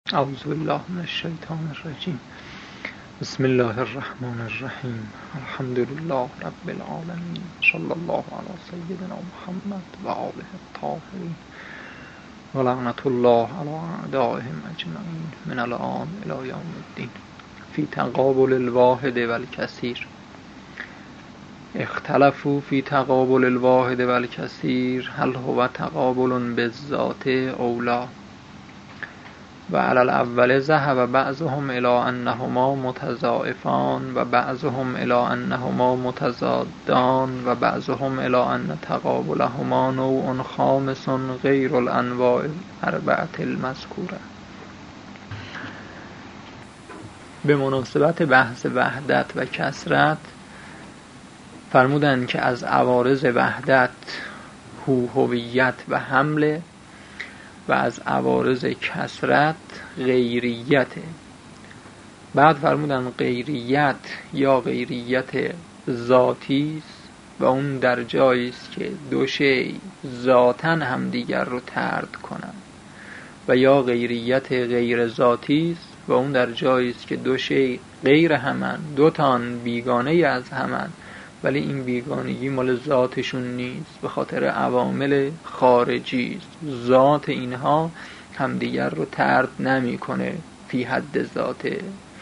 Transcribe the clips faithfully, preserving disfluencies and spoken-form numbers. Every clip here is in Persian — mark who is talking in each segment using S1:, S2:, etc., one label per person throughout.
S1: اعوذ بالله من الشیطان الرجیم. بسم الله الرحمن الرحیم. الحمد لله رب العالمین. صلی الله علی سیدنا محمد و آله الطاهرین و لعنت الله علی اعدائهم اجمعین من الان الی یوم الدین. فی تقابل الواحد و الکثیر. اختلفوا فی تقابل الواحد و الکثیر هل هو تقابل بالذات او لا. و علی الاول ذهب بعضهم الی انهما متضاعفان و بعضهم الی انهما متضادان و بعضهم الی ان تقابلهما نوع خامس غیر الانواع الاربعه المذکوره. به مناسبت بحث وحدت و کثرت فرمودند که از عوارض وحدت هو هویت و حمله و از عوارض کثرت غیریت. بعد فرمودن غیریت یا غیریت ذاتی است و اون در جایی است که دو شی ذاتاً همدیگر رو طرد کنند، و یا غیریت غیر ذاتی است و اون در جایی است که دو شی غیر همن، دو تان بیگانه از همن، ولی این بیگانگی مال ذاتشون نیست، به خاطر عوامل خارجی است. ذات اینها همدیگر رو طرد نمیکنه فی حد ذاته.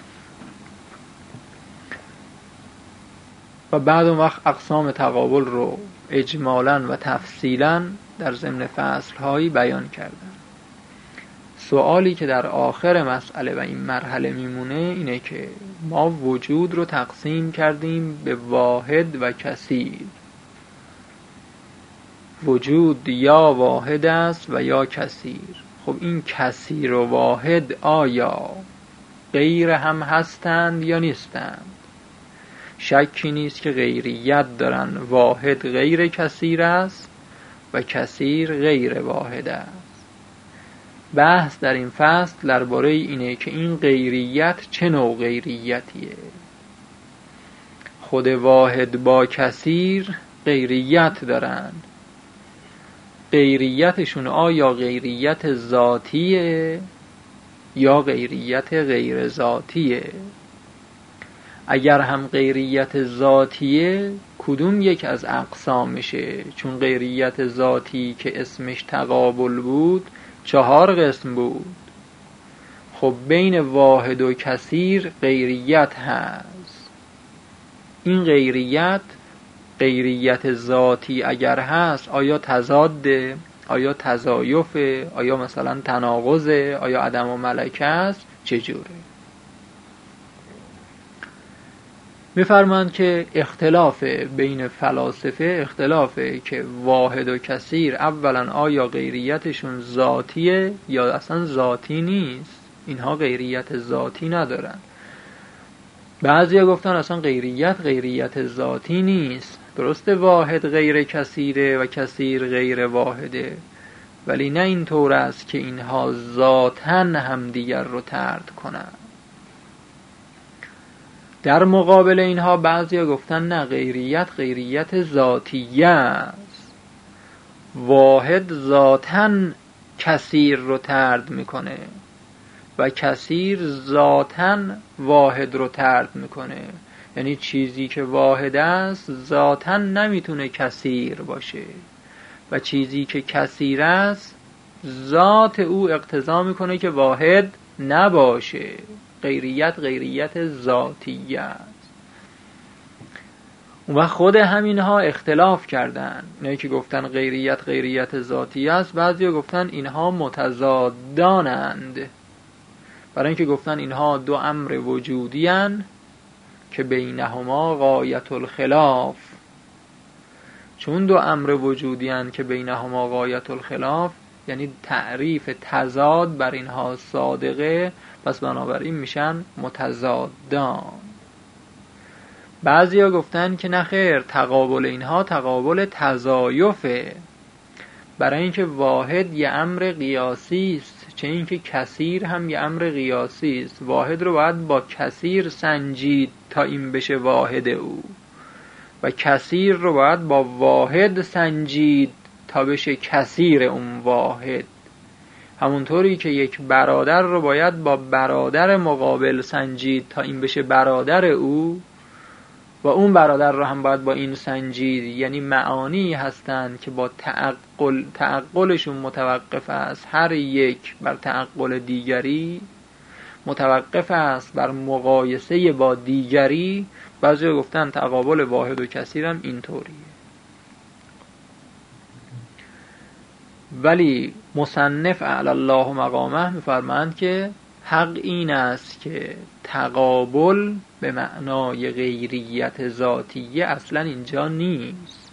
S1: و بعد اون وقت اقسام تقابل رو اجمالاً و تفصیلاً در ضمن فصل‌هایی بیان کردن. سوالی که در آخر مسئله و این مرحله میمونه اینه که ما وجود رو تقسیم کردیم به واحد و کثیر. وجود یا واحد است و یا کثیر. خب این کثیر و واحد آیا غیر هم هستند یا نیستند؟ شکی نیست که غیریت دارن. واحد غیر کثیر است و کثیر غیر واحد است. بحث در این فصل درباره اینه که این غیریت چه نوع غیریتیه. خود واحد با کثیر غیریت دارن. غیریتشون آیا غیریت ذاتیه یا غیریت غیر ذاتیه؟ اگر هم غیریت ذاتیه کدوم یک از اقسامشه؟ چون غیریت ذاتی که اسمش تقابل بود چهار قسم بود. خب بین واحد و کثیر غیریت هست. این غیریت غیریت ذاتی اگر هست آیا تضاده؟ آیا تضایفه؟ آیا مثلا تناقضه؟ آیا عدم و ملکه است؟ چجوره؟ می‌فرمایند که اختلاف بین فلاسفه اختلافه که واحد و کثیر اولا آیا غیریتشون ذاتیه یا اصلا ذاتی نیست. اینها غیریت ذاتی ندارن. بعضیا گفتن اصلا غیریت غیریت ذاتی نیست. درسته واحد غیر کثیره و کثیر غیر واحده، ولی نه این طور است که اینها ذاتاً همدیگر رو طرد کنن. در مقابل اینها بعضیا گفتن نه، غیریت غیریت ذاتیه است. واحد ذاتاً کثیر رو طرد میکنه و کثیر ذاتاً واحد رو طرد میکنه. یعنی چیزی که واحد است ذاتاً نمیتونه کثیر باشه و چیزی که کثیر است ذات او اقتضا میکنه که واحد نباشه. غیریت غیریت ذاتیه است. و خود همینها اختلاف کردن. نه که گفتن غیریت غیریت ذاتیه است، بعضیا گفتن اینها متضادانند. برای اینکه گفتن اینها دو امر وجودی اند که بینهما غایت الخلاف. چون دو امر وجودی اند که بینهما غایت الخلاف یعنی تعریف تضاد بر اینها صادقه، پس بنابراین میشن متضادان. بعضیا گفتن که نخیر، تقابل اینها تقابل تضایفه. برای اینکه واحد یه امر قیاسی است، چه اینکه کثیر هم یه امر قیاسی است. واحد رو باید با کثیر سنجید تا این بشه واحد او، و کثیر رو باید با واحد سنجید تا بشه کثیر اون واحد. همونطوری که یک برادر رو باید با برادر مقابل سنجید تا این بشه برادر او، و اون برادر رو هم باید با این سنجید. یعنی معانی هستند که با تعقل تعقلشون متوقف است، هر یک بر تعقل دیگری متوقف است بر مقایسه با دیگری. بعضی گفتن تقابل واحد و کثیر هم اینطوریه. ولی مصنف اعلی الله مقامه میفرمایند که حق این است که تقابل به معنای غیریت ذاتیه اصلا اینجا نیست.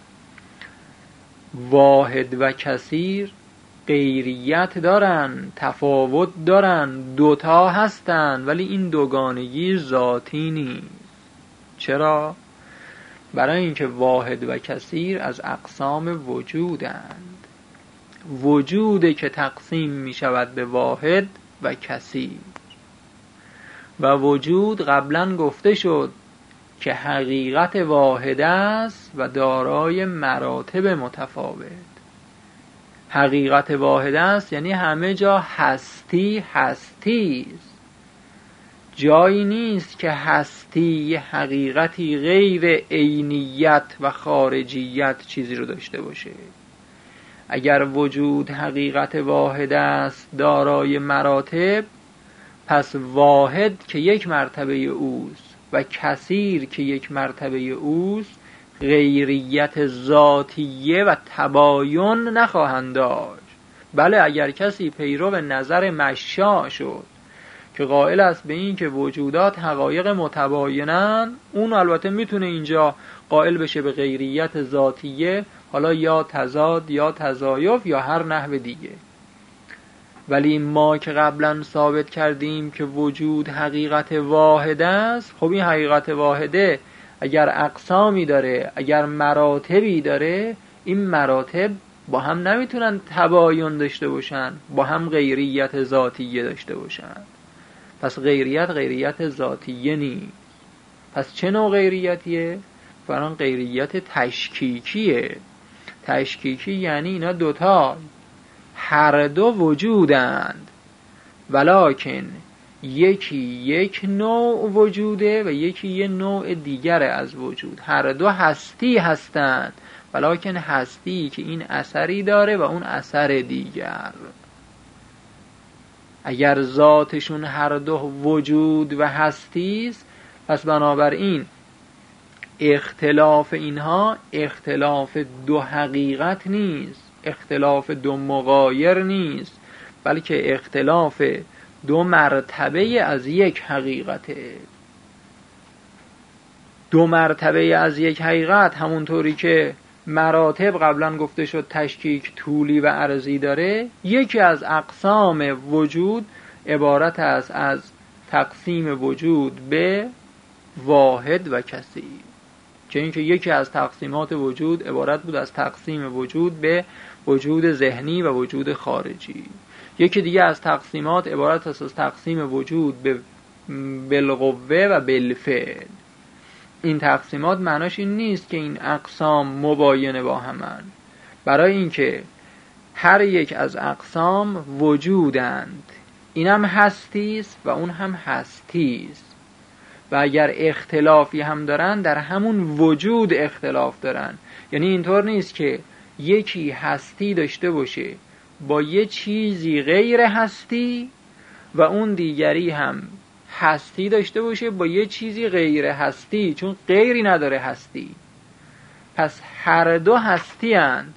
S1: واحد و کثیر غیریت دارن، تفاوت دارن، دوتا هستن، ولی این دوگانگی ذاتی نیست. چرا؟ برای اینکه واحد و کثیر از اقسام وجودند. وجوده که تقسیم می شود به واحد و کثیر، و وجود قبلا گفته شد که حقیقت واحد است و دارای مراتب متفاوت. حقیقت واحد است یعنی همه جا هستی هستی است. جایی نیست که هستی حقیقتی غیر عینیت و خارجیت چیزی رو داشته باشه. اگر وجود حقیقت واحد است دارای مراتب، پس واحد که یک مرتبه اوست و کثیر که یک مرتبه اوست غیریت ذاتیه و تباین نخواهند داشت. بله، اگر کسی پیرو نظر مشاع شد که قائل است به این که وجودات حقایق متباینن، اون البته میتونه اینجا قائل بشه به غیریت ذاتیه، حالا یا تضاد یا تضایف یا هر نحو دیگه. ولی ما که قبلا ثابت کردیم که وجود حقیقت واحد است، خب این حقیقت واحده اگر اقسامی داره، اگر مراتبی داره، این مراتب با هم نمیتونن تباین داشته باشن، با هم غیریت ذاتیه داشته باشن. پس غیریت غیریت ذاتیه نیست. پس چه نوع غیریتیه؟ فران غیریت تشکیکیه. تشکیکی یعنی اینا دوتا هر دو وجودند، ولکن یکی یک نوع وجوده و یکی یک نوع دیگر از وجود. هر دو هستی هستند، ولکن هستی که این اثری داره و اون اثر دیگر. اگر ذاتشون هر دو وجود و هستی است، پس بنابراین اختلاف اینها اختلاف دو حقیقت نیست، اختلاف دو مغایر نیست، بلکه اختلاف دو مرتبه از یک حقیقته. دو مرتبه از یک حقیقت همونطوری که مراتب قبلا گفته شد تشکیک طولی و عرضی داره، یکی از اقسام وجود عبارت است از تقسیم وجود به واحد و کثیر. که اینکه یکی از تقسیمات وجود عبارت بود از تقسیم وجود به وجود ذهنی و وجود خارجی. یکی دیگه از تقسیمات عبارت است از تقسیم وجود به بالقوه و بالفعل. این تقسیمات معناش این نیست که این اقسام مباینه با همن، برای اینکه هر یک از اقسام وجودند. این هم هستی است و اون هم هستی است، و اگر اختلافی هم دارن در همون وجود اختلاف دارن. یعنی اینطور نیست که یکی هستی داشته باشه با یه چیزی غیر هستی و اون دیگری هم هستی داشته باشه با یه چیزی غیر هستی، چون غیری نداره هستی. پس هر دو هستی هستند،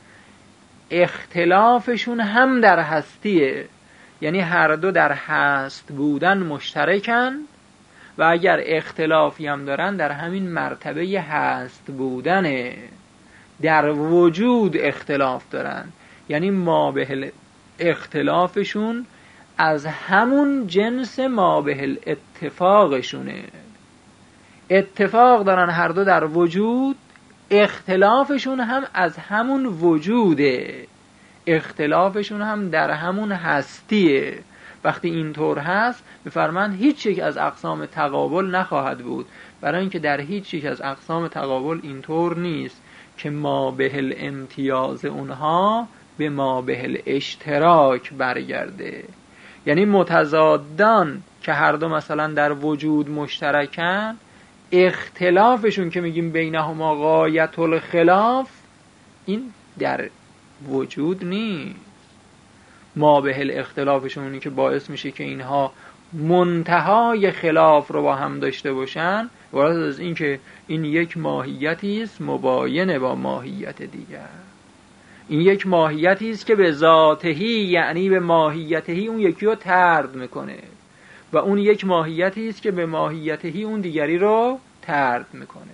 S1: اختلافشون هم در هستیه. یعنی هر دو در هست بودن مشترکن، و اگر اختلافی هم دارن در همین مرتبه هست بودنه. در وجود اختلاف دارن، یعنی ما به اختلافشون از همون جنس ما به اتفاقشونه. اتفاق دارن هر دو در وجود، اختلافشون هم از همون وجوده، اختلافشون هم در همون هستیه. وقتی اینطور هست می‌فرمایند هیچ یک از اقسام تقابل نخواهد بود، برای اینکه در هیچ یک از اقسام تقابل اینطور نیست که ما به الامتیاز اونها به ما به الاشتراک برگرده. یعنی متضادان که هر دو مثلا در وجود مشترکن، اختلافشون که میگیم بینهما غایت الخلاف، این در وجود نیست. ما به الاختلافشون اونی که باعث میشه که اینها منتهای خلاف رو با هم داشته باشن، عبارت از این که این یک ماهیتی است مباین با ماهیت دیگر. این یک ماهیتی است که به ذاتهی، یعنی به ماهیتهی اون یکی رو طرد میکنه، و اون یک ماهیتی است که به ماهیتهی اون دیگری رو طرد میکنه.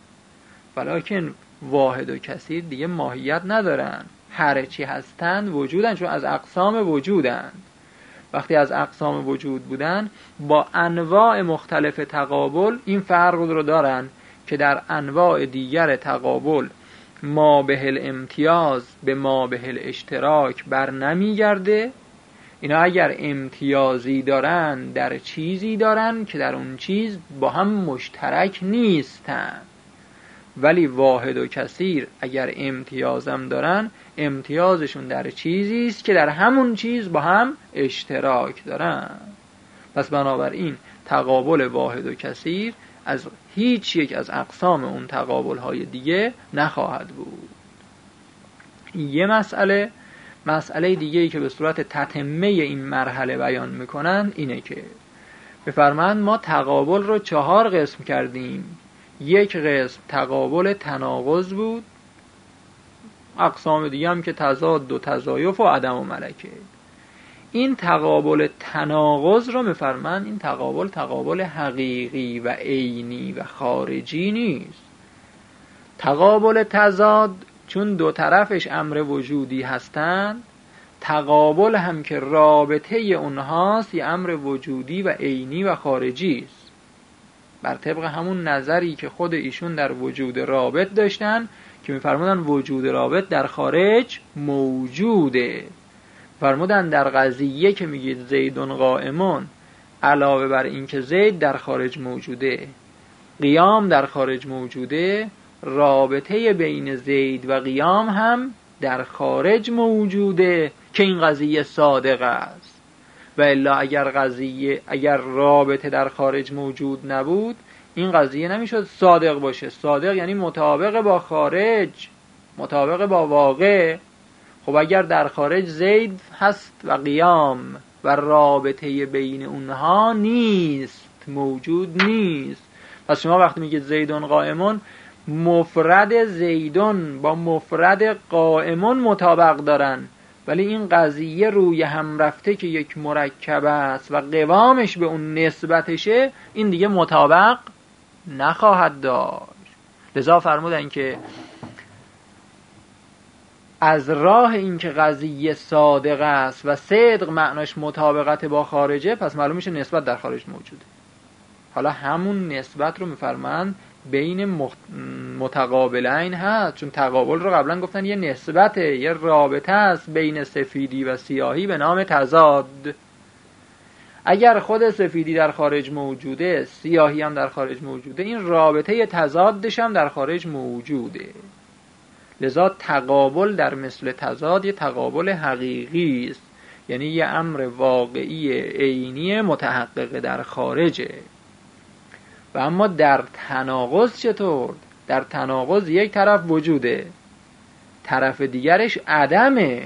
S1: ولیکن واحد و کثیر دیگه ماهیت ندارن، هر چی هستند وجودن، چون از اقسام وجودن. وقتی از اقسام وجود بودن، با انواع مختلف تقابل این فرق رو دارن که در انواع دیگر تقابل ما به الامتیاز به ما به الاشتراک بر نمیگرده. اینا اگر امتیازی دارن در چیزی دارن که در اون چیز با هم مشترک نیستن، ولی واحد و کثیر اگر امتیازم دارن، امتیازشون در چیزی است که در همون چیز با هم اشتراک دارن. پس بنابراین تقابل واحد و کثیر از هیچ یک از اقسام اون تقابل های دیگه نخواهد بود. یه مسئله مسئله دیگه ای که به صورت تتمه این مرحله بیان میکنن اینه که بفرمایند ما تقابل رو چهار قسم کردیم. یک قسم تقابل تناقض بود، اقسام دیگه هم که تضاد و تضایف و عدم و ملکه. این تقابل تناقض رو میفرمایند این تقابل تقابل حقیقی و عینی و خارجی نیست. تقابل تضاد چون دو طرفش امر وجودی هستند، تقابل هم که رابطه اونهاست یه امر وجودی و عینی و خارجی است، بر طبق همون نظری که خود ایشون در وجود رابط داشتن که میفرمودن وجود رابط در خارج موجوده. فرمودن در قضیه که میگید زیدون قائمون، علاوه بر این که زید در خارج موجوده، قیام در خارج موجوده، رابطه بین زید و قیام هم در خارج موجوده که این قضیه صادق است. و الا اگر قضیه اگر رابطه در خارج موجود نبود، این قضیه نمیشد صادق باشه. صادق یعنی مطابق با خارج، مطابق با واقع. خب اگر در خارج زید هست و قیام و رابطه بین اونها نیست، موجود نیست، پس شما وقتی میگید زیدون قائمون، مفرد زیدون با مفرد قائمون مطابق دارن، ولی این قضیه روی هم رفته که یک مرکب است و قوامش به اون نسبتشه، این دیگه مطابق نخواهد داشت. لذا فرمودن که از راه این که قضیه صادق است و صدق معناش مطابقت با خارجه، پس معلوم میشه نسبت در خارج موجوده. حالا همون نسبت رو میفرمایند بین متقابلین هست، چون تقابل رو قبلا گفتن یه نسبته، یه رابطه است بین سفیدی و سیاهی به نام تضاد. اگر خود سفیدی در خارج موجوده، سیاهی هم در خارج موجوده، این رابطه تضادش هم در خارج موجوده. لذا تقابل در مثل تضاد یه تقابل حقیقی است، یعنی یه امر واقعی عینی متحقق در خارجه. و اما در تناقض چطور؟ در تناقض یک طرف وجوده، طرف دیگرش عدمه.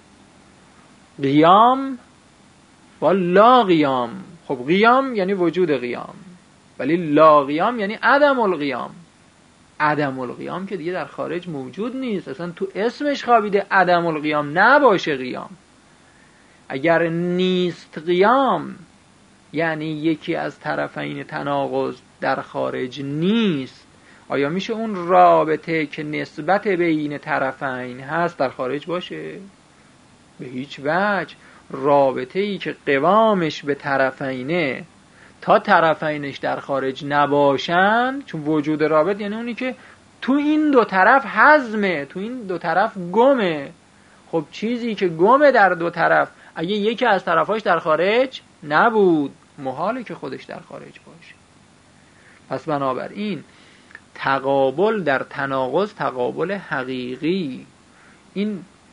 S1: قیام با لا قیام. خب قیام یعنی وجود قیام، ولی لا قیام یعنی عدم القیام. عدم القیام که دیگه در خارج موجود نیست، اصلا تو اسمش خوابیده عدم القیام، نباشه قیام. اگر نیست قیام یعنی یکی از طرفین تناقض در خارج نیست، آیا میشه اون رابطه که نسبت بین طرفین هست در خارج باشه؟ به هیچ وجه. رابطه ای که قوامش به طرفینه تا طرفینش در خارج نباشن، چون وجود رابط یعنی اونی که تو این دو طرف حزمه، تو این دو طرف گمه. خب چیزی که گمه در دو طرف، اگه یکی از طرفاش در خارج نبود، محاله که خودش در خارج باشه. پس بنابراین تقابل در تناقض تقابل حقیقی. این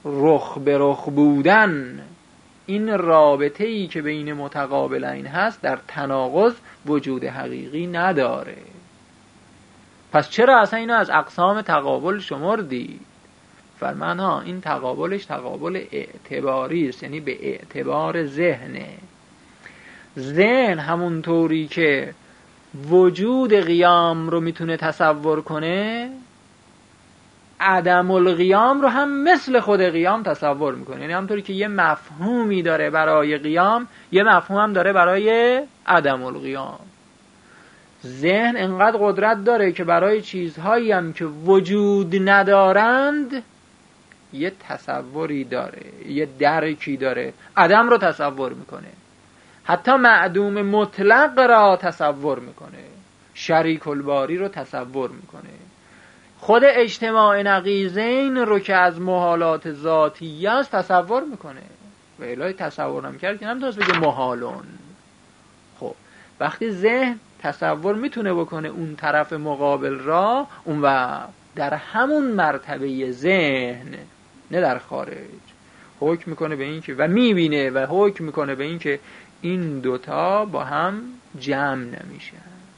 S1: رخ به رخ بودن، این رابطه ای که بین متقابلین هست در تناقض وجود حقیقی نداره. پس چرا اصلا اینو از اقسام تقابل شمردید؟ فرمان ها این تقابلش تقابل اعتباری است، یعنی به اعتبار ذهنه. ذهن همونطوری که وجود قیام رو میتونه تصور کنه، عدم القیام رو هم مثل خود قیام تصور میکنه. یعنی همونطوری که یه مفهومی داره برای قیام، یه مفهوم هم داره برای عدم القیام. ذهن انقدر قدرت داره که برای چیزهایی هم که وجود ندارند یه تصوری داره، یه درکی داره، عدم رو تصور میکنه، حتی معدوم مطلق را تصور میکنه، شریک الباری رو تصور میکنه، خود اجتماع نقیضین رو که از محالات ذاتی است تصور میکنه. و الهی تصور نمی‌کرد که نمیتونست بگه محالون. خب وقتی ذهن تصور میتونه بکنه اون طرف مقابل را، اون و در همون مرتبه ذهن، نه در خارج، حکم میکنه به این که و میبینه و حکم میکنه به این که این دوتا با هم جمع نمیشن.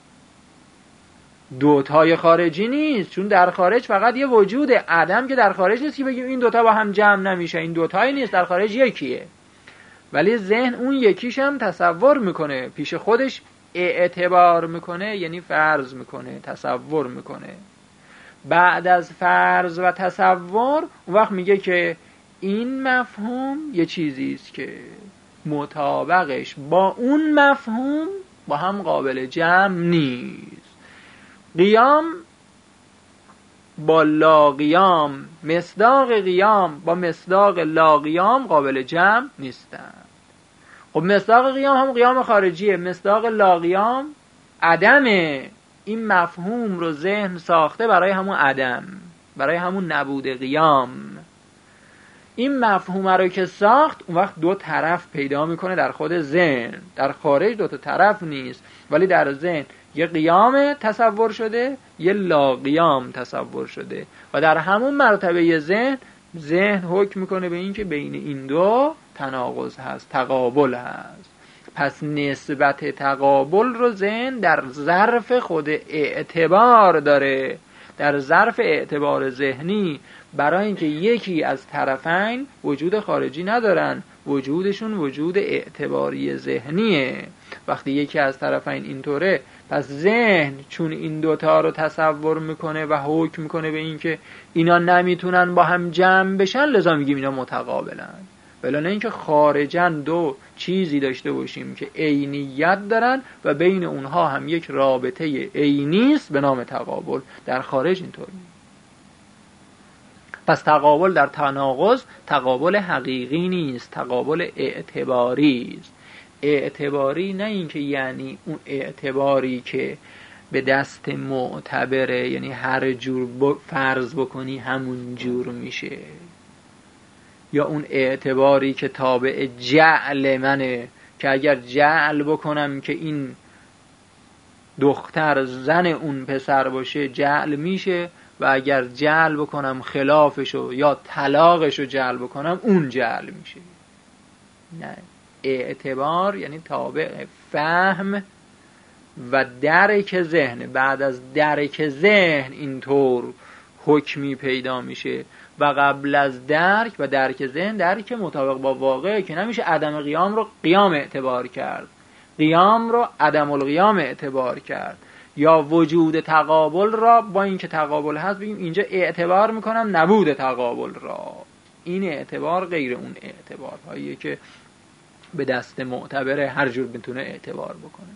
S1: دوتای خارجی نیست، چون در خارج فقط یه وجود عدم که در خارج نیست که بگیم این دوتا با هم جمع نمیشه. این دوتایی نیست، در خارج یکیه. ولی ذهن اون یکیش هم تصور میکنه، پیش خودش اعتبار میکنه، یعنی فرض میکنه، تصور میکنه. بعد از فرض و تصور اون وقت میگه که این مفهوم یه چیزی است که مطابقش با اون مفهوم با هم قابل جمع نیست. قیام با لا قیام، مصداق قیام با مصداق لا قیام قابل جمع نیستند. خب مصداق قیام هم قیام خارجیه، مصداق لا قیام عدمه. این مفهوم رو ذهن ساخته برای همون عدم، برای همون نبود قیام. این مفهوم رو که ساخت اون وقت دو طرف پیدا میکنه در خود ذهن. در خارج دو تا طرف نیست، ولی در ذهن یه قیام تصور شده، یه لا قیام تصور شده و در همون مرتبه ذهن ذهن حکم میکنه به این که بین این دو تناقض هست، تقابل هست. پس نسبت تقابل رو ذهن در ظرف خود اعتبار داره، در ظرف اعتبار ذهنی، برای اینکه یکی از طرفین وجود خارجی ندارن، وجودشون وجود اعتباری ذهنیه. وقتی یکی از طرفین اینطوره، پس ذهن چون این دوتا رو تصور میکنه و حکم میکنه به این که اینا نمیتونن با هم جمع بشن، لذا میگیم اینا متقابلن. ولی نه اینکه خارجاً دو چیزی داشته باشیم که عینیت دارن و بین اونها هم یک رابطه عینی است به نام تقابل. در خارج اینطور نیست. پس تقابل در تناقض تقابل حقیقی نیست، تقابل اعتباری است. اعتباری نه اینکه یعنی اون اعتباری که به دست معتبره، یعنی هر جور فرض بکنی همون جور میشه، یا اون اعتباری که تابع جعل منه که اگر جعل بکنم که این دختر زن اون پسر باشه جعل میشه، و اگر جعل بکنم خلافشو یا طلاقشو جعل بکنم اون جعل میشه. نه، اعتبار یعنی تابع فهم و درک ذهن. بعد از درک ذهن اینطور حکمی پیدا میشه و قبل از درک و درک ذهن درک مطابق با واقع، که نمیشه عدم قیام رو قیام اعتبار کرد، قیام رو عدم القیام اعتبار کرد، یا وجود تقابل را با اینکه تقابل هست بگیم اینجا اعتبار میکنم نبود تقابل را. این اعتبار غیر اون اعتبار هاییه که به دست معتبر هر جور بتونه اعتبار بکنه.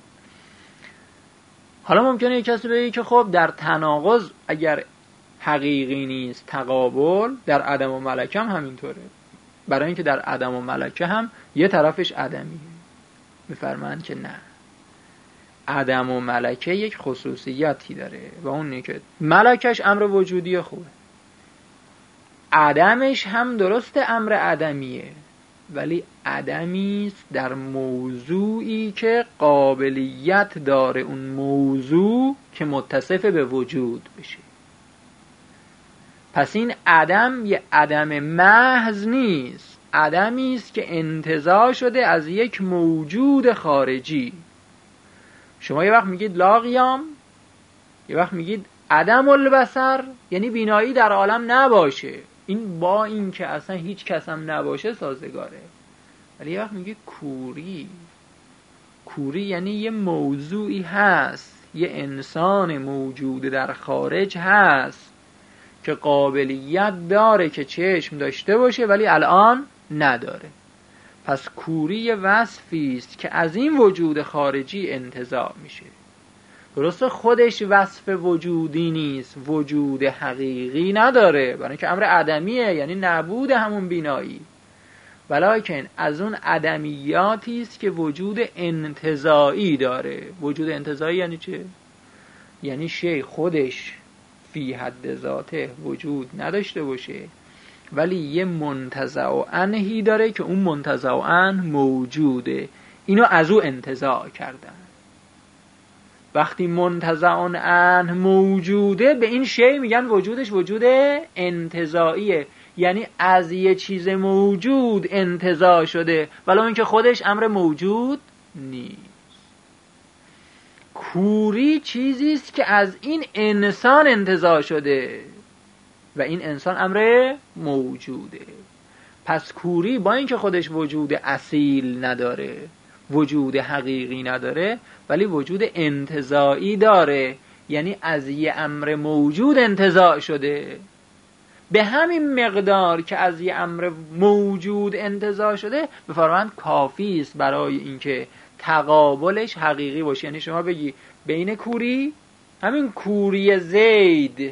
S1: حالا ممکنه یک کسی بگه که خب در تناقض اگر حقیقی نیست تقابل، در عدم و ملکه هم همینطوره. برای اینکه در عدم و ملکه هم یه طرفش عدمیه. میفرمایند که نه، عدم و ملکه یک خصوصیتی داره و اون اینه که ملکش امر وجودی خوبه، عدمش هم درست امر عدمیه، ولی عدمیست در موضوعی که قابلیت داره اون موضوع که متصف به وجود بشه. پس این عدم یه عدم محض نیست، عدمی است که انتزاع شده از یک موجود خارجی. شما یه وقت میگید لا قیام، یه وقت میگید عدم البصر، یعنی بینایی در عالم نباشه. این با این که اصلا هیچ کس هم نباشه سازگاره. ولی یه وقت میگید کوری. کوری یعنی یه موضوعی هست، یه انسان موجود در خارج هست که قابلیت داره که چشم داشته باشه ولی الان نداره. پس کوری یه وصفی است که از این وجود خارجی انتزاع میشه. درسته خودش وصف وجودی نیست، وجود حقیقی نداره، برای اینکه امر عدمیه، یعنی نبود همون بینایی، ولیکن از اون عدمیاتی است که وجود انتزاعی داره. وجود انتزاعی یعنی چه؟ یعنی شی خودش فی حد ذاته وجود نداشته باشه ولی یه منتزع عنهی داره که اون منتزع عنه موجوده، اینو از او انتزاع کردن. وقتی منتزع عنه موجوده به این شی میگن وجودش وجود انتزاعیه، یعنی از یه چیز موجود انتزاع شده ولی اینکه خودش امر موجود نیست. کوری چیزی است که از این انسان انتزاع شده و این انسان امر موجوده. پس کوری با اینکه خودش وجود اصیل نداره، وجود حقیقی نداره، ولی وجود انتزاعی داره، یعنی از یه امر موجود انتزاع شده. به همین مقدار که از یه امر موجود انتزاع شده به فرمان کافی است برای اینکه تقابلش حقیقی باشه. یعنی شما بگی بین کوری، همین کوری زید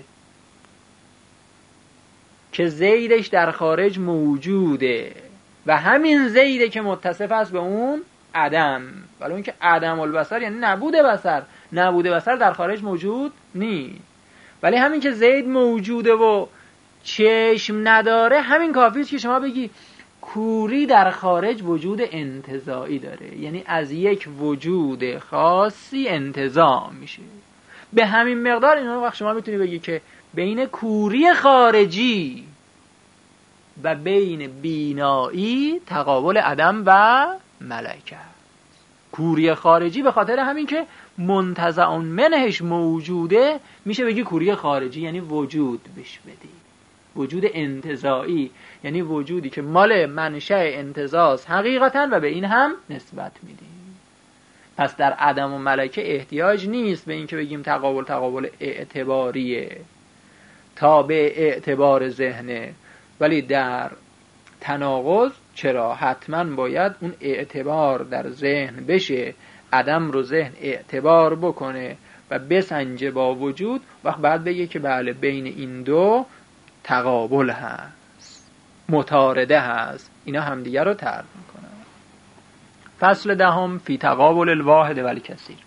S1: که زیدش در خارج موجوده و همین زیده که متصف است به اون عدم، ولی اون که عدم البصر یعنی نبود بصر، نبود بصر در خارج موجود نیست، ولی همین که زید موجوده و چشم نداره همین کافی است که شما بگی کوری در خارج وجود انتزاعی داره، یعنی از یک وجود خاصی انتزاع میشه. به همین مقدار این وقت شما میتونی بگی که بین کوری خارجی و بین بینایی تقابل عدم و ملکه. کوری خارجی به خاطر همین که منتزع منهش موجوده میشه بگی کوری خارجی، یعنی وجود بهش بدی، وجود انتزاعی، یعنی وجودی که مال منشأ انتزاع حقیقتا و به این هم نسبت میدیم. پس در عدم و ملکه احتیاج نیست به این که بگیم تقابل تقابل اعتباریه، تابع اعتبار ذهنه، ولی در تناقض چرا؟ حتما باید اون اعتبار در ذهن بشه، عدم رو ذهن اعتبار بکنه و بسنجه با وجود، وقت بعد بگه که بله بین این دو تقابل هست، متارده هست، اینا همدیگه رو طرد میکنن. فصل دهم فی تقابل الواحد والکثیر.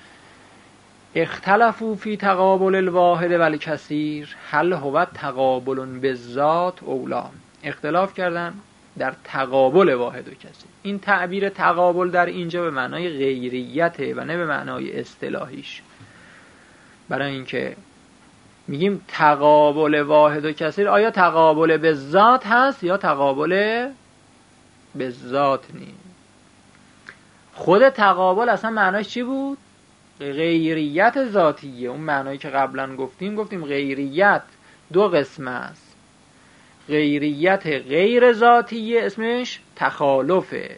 S1: اختلفوا فی تقابل الواحد والکثیر هل هو تقابل بالذات اولا. اختلاف کردن در تقابل واحد و کثیر. این تعبیر تقابل در اینجا به معنای غیریته و نه به معنای اصطلاحیش، برای اینکه میگیم تقابل واحد و کثیر، آیا تقابل به ذات هست یا تقابل به ذات نیست؟ خود تقابل اصلا معناش چی بود؟ غیریت ذاتیه. اون معنایی که قبلا گفتیم گفتیم غیریت دو قسم است. غیریت غیر ذاتیه اسمش تخالفه،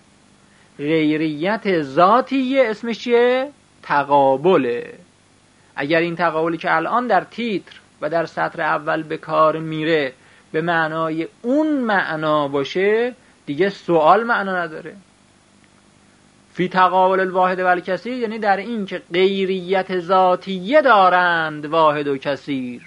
S1: غیریت ذاتیه اسمش چیه؟ تقابله. اگر این تقابلی که الان در تیتر و در سطر اول به کار میره به معنای اون معنا باشه دیگه سوال معنا نداره. فی تقابل الواحد والکثیر یعنی در این که غیریت ذاتیه دارند واحد و کثیر،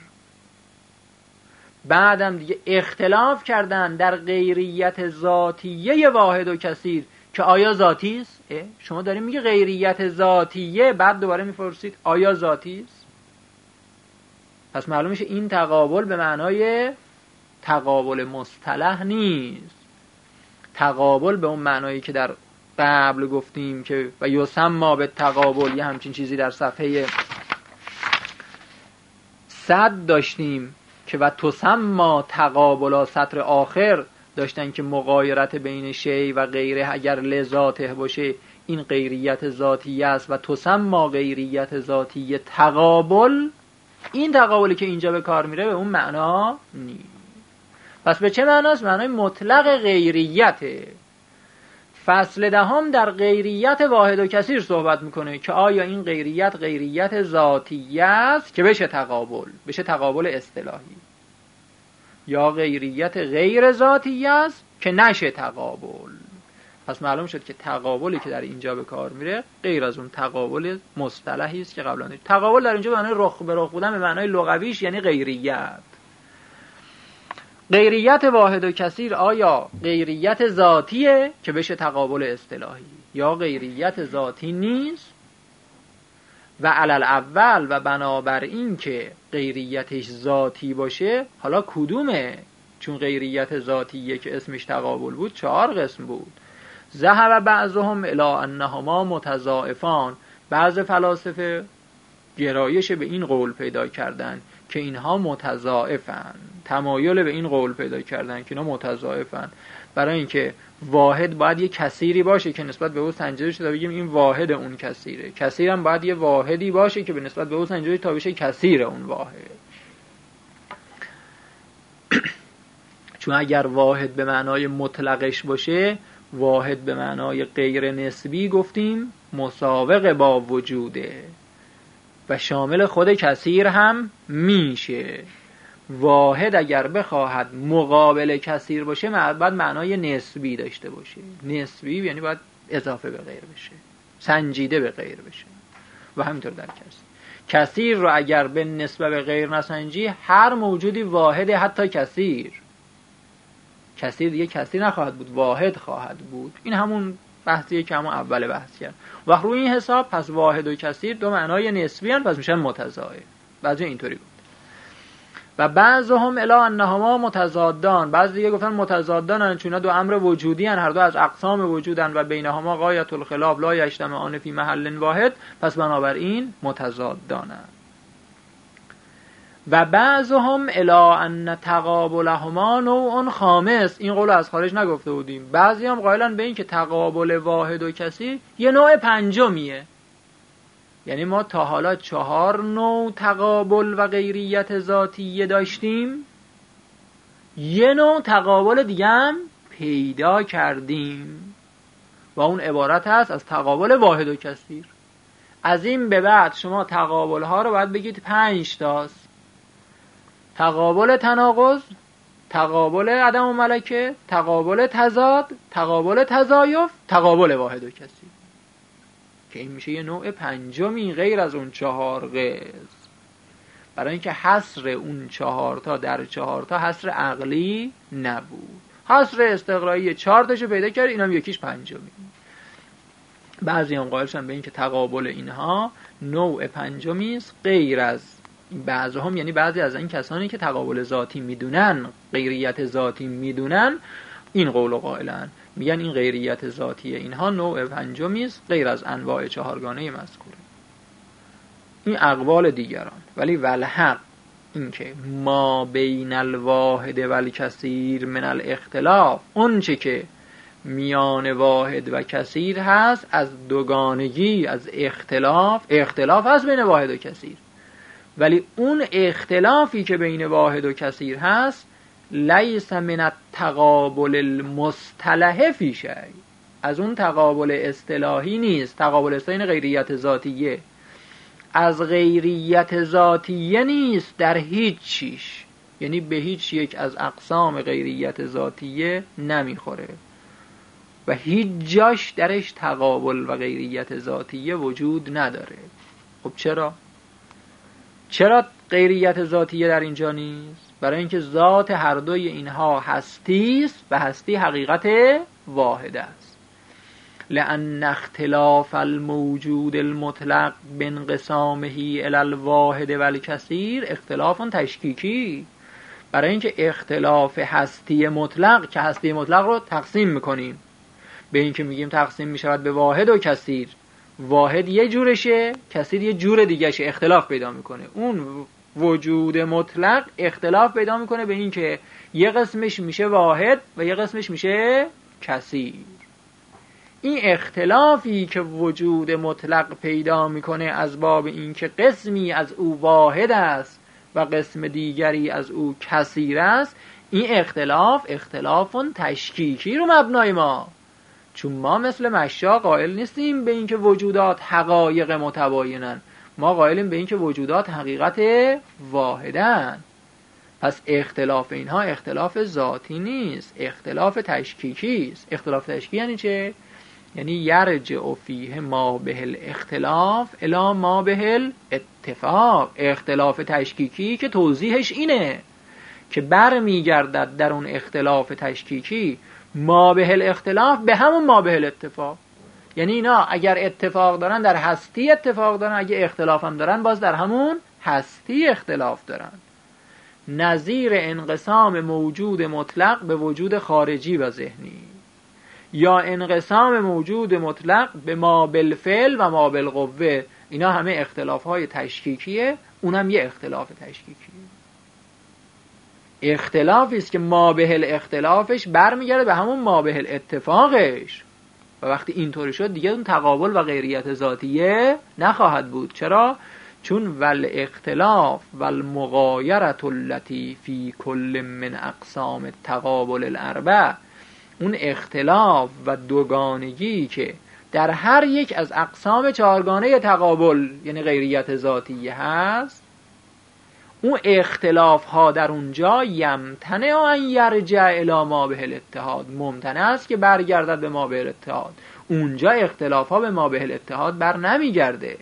S1: بعدم دیگه اختلاف کردن در غیریت ذاتیه واحد و کثیر که آیا ذاتی است؟ شما داریم میگه غیریت ذاتیه، بعد دوباره میپرسید آیا ذاتی است؟ پس معلوم میشه این تقابل به معنای تقابل مصطلح نیست. تقابل به اون معنایی که در قبل گفتیم که و یسمى به تقابل، یه همچین چیزی در صفحه صد داشتیم که و تسمى تقابلا سطر آخر داشتن که مغایرت بین شی و غیره اگر لذاته باشه این غیریت ذاتیه است و تسمى غیریت ذاتیه تقابل. این تقابلی که اینجا به کار میره به اون معنا نیست. پس به چه معناست؟ معنای مطلق غیریته. فصل دهم در غیریت واحد و کثیر صحبت میکنه که آیا این غیریت غیریت ذاتیه است که بشه تقابل، بشه تقابل اصطلاحی، یا غیریت غیر ذاتیه است که نشه تقابل. پس معلوم شد که تقابلی که در اینجا به کار میره غیر از اون تقابل مصطلحی است که قبلا داشت. تقابل در اینجا به معنای رخ به رخ بودن به معنای لغویش یعنی غیریت. غیریت واحد و کثیر آیا غیریت ذاتیه که بشه تقابل اصطلاحی یا غیریت ذاتی نیست؟ و علل اول و بنابر این که غیریتش ذاتی باشه، حالا کدومه؟ چون غیریت ذاتیه که اسمش تقابل بود چهار قسم بود. ذهب بعضهم الی انهما متضاعفان. بعض فلاسفه گرایش به این قول پیدا کردن که اینها متضاعفن، تمایل به این قول پیدا کردن که اینا متضاعفن، برای اینکه واحد باید یه کثیری باشه که نسبت به او سنجیده شده بگیم این واحد اون کثیره، کثیر هم باید یه واحدی باشه که به نسبت به او سنجیده تا بشه کثیر اون واحد. چون اگر واحد به معنای مطلقش باشه، واحد به معنای غیر نسبی گفتیم مساوق با وجوده و شامل خود کثیر هم میشه. واحد اگر بخواهد مقابل کثیر باشه باید معنای نسبی داشته باشه. نسبی یعنی باید اضافه به غیر بشه، سنجیده به غیر بشه و همینطور در کثیر. کثیر رو اگر به نسبت به غیر نسنجی، هر موجودی واحد حتی کثیر، کثیر دیگه کثیر نخواهد بود، واحد خواهد بود. این همون بحثیه که همون اول بحث کرد. و روی این حساب پس واحد و کثیر دو معنای نسبی هستند، پس میشن متضاعف. بعضی اینطوری بود. و بعضهم الی انهما متضادان. بعضی دیگه گفتن متضادان چون دو امر وجودی ان، هر دو از اقسام وجودن و بینهما غایت الخلاف لا یجتمعان فی محل واحد، پس بنابراین متضادانند. و بعضهم الی ان تقابلهما نوع خامس. این قول از خارج نگفته بودیم. بعضی هم قائلن به این که تقابل واحد و کثیر یه نوع پنجمیه. یعنی ما تا حالا چهار نوع تقابل و غیریت ذاتیه داشتیم، یه نوع تقابل دیگه هم پیدا کردیم و اون عبارت هست از تقابل واحد و کثیر. از این به بعد شما تقابل ها رو باید بگید پنج تاست: تقابل تناقض، تقابل عدم و ملکه، تقابل تضاد، تقابل تضایف، تقابل واحد و کثیر، که این میشه یه نوع پنجمی غیر از اون چهار قسم. برای اینکه حصر اون چهار تا در چهار تا حصر عقلی نبود، حصر استقرایی چهار تاشو پیدا کرد، اینم یکیش پنجمی. بعضی هم قائلشن به این که تقابل اینها نوع پنجمی است غیر از بعضی هم، یعنی بعضی از این کسانی که تقابل ذاتی میدونن، غیریت ذاتی میدونن، این قول قائلن، میگن این غیریت ذاتی اینها نوع پنجمی است غیر از انواع چهارگانه مذکوره. این اقوال دیگران. ولی والحق این که ما بین الواحد و الکثیر من الاختلاف، اون چه که میان واحد و کثیر هست از دوگانگی، از اختلاف، اختلاف هست بین واحد و کثیر، ولی اون اختلافی که بین واحد و کثیر هست لیس من التقابل المصطلح فی شیء، از اون تقابل اصطلاحی نیست. تقابل اصطلاحی غیریت ذاتیه، از غیریت ذاتیه نیست در هیچ چیش، یعنی به هیچ یک از اقسام غیریت ذاتیه نمیخوره و هیچ جاش درش تقابل و غیریت ذاتیه وجود نداره. خب چرا؟ چرا غیریت ذاتیه در اینجا نیست؟ برای اینکه ذات هر دوی اینها هستی است و هستی حقیقت واحد است. لأن اختلاف الموجود المطلق بانقسامه الی الواحد و الکثیر اختلاف تشکیکی. برای اینکه اختلاف هستی مطلق، که هستی مطلق رو تقسیم میکنیم به اینکه میگیم تقسیم میشود به واحد و کثیر، واحد یه جورشه، کثیر یه جور دیگه شه، اختلاف پیدا میکنه. اون وجود مطلق اختلاف پیدا میکنه به این که یه قسمش میشه واحد و یه قسمش میشه کثیر. این اختلافی که وجود مطلق پیدا میکنه از باب این که قسمی از او واحد است و قسم دیگری از او کثیر است، این اختلاف اختلافون تشکیکی رو مبنای ما، چون ما مثل مشا قائل نیستیم به این که وجودات حقایق متباینن، ما قائلیم به این که وجودات حقیقت واحدن. پس اختلاف اینها اختلاف ذاتی نیست، اختلاف تشکیکی است. اختلاف تشکیکی یعنی چه؟ یعنی یرجع فیه ما به الاختلاف الی ما به الاتفاق. اختلاف تشکیکی که توضیحش اینه که بر میگردد در اون اختلاف تشکیکی ما به الاختلاف به همون ما به الاتفاق. یعنی اینا اگر اتفاق دارن در هستی اتفاق دارن، اگه اختلاف هم دارن باز در همون هستی اختلاف دارن. نظیر انقسام موجود مطلق به وجود خارجی و ذهنی، یا انقسام موجود مطلق به ما بالفعل و ما بالقوه. اینا همه اختلاف های تشکیکیه، اونم یه اختلاف تشکیکیه. اختلافی است که ما به الاختلافش برمیگرده به همون ما به الاتفاقش، و وقتی اینطوری شد دیگه اون تقابل و غیریت ذاتیه نخواهد بود. چرا؟ چون ول اختلاف ول مغایرت التی فی کل من اقسام التقابل الاربع، اون اختلاف و دوگانگی که در هر یک از اقسام چهارگانه تقابل یعنی غیریت ذاتیه هست، اون اختلاف ها در اونجا یمتنع ان یرجع الی ما به الاتحاد، ممتنع است که برگردد به ما به الاتحاد. اونجا اختلاف ها به ما به الاتحاد بر نمیگرده.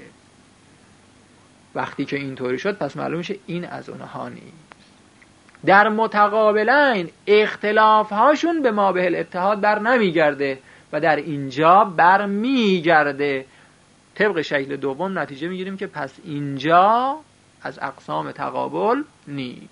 S1: وقتی که اینطوری شد پس معلوم میشه این از اونها نیست. در متقابلین اختلاف هاشون به ما به الاتحاد بر نمیگرده و در اینجا بر میگرده. طبق شکل دوم نتیجه میگیریم که پس اینجا از اقسام تقابل نیست.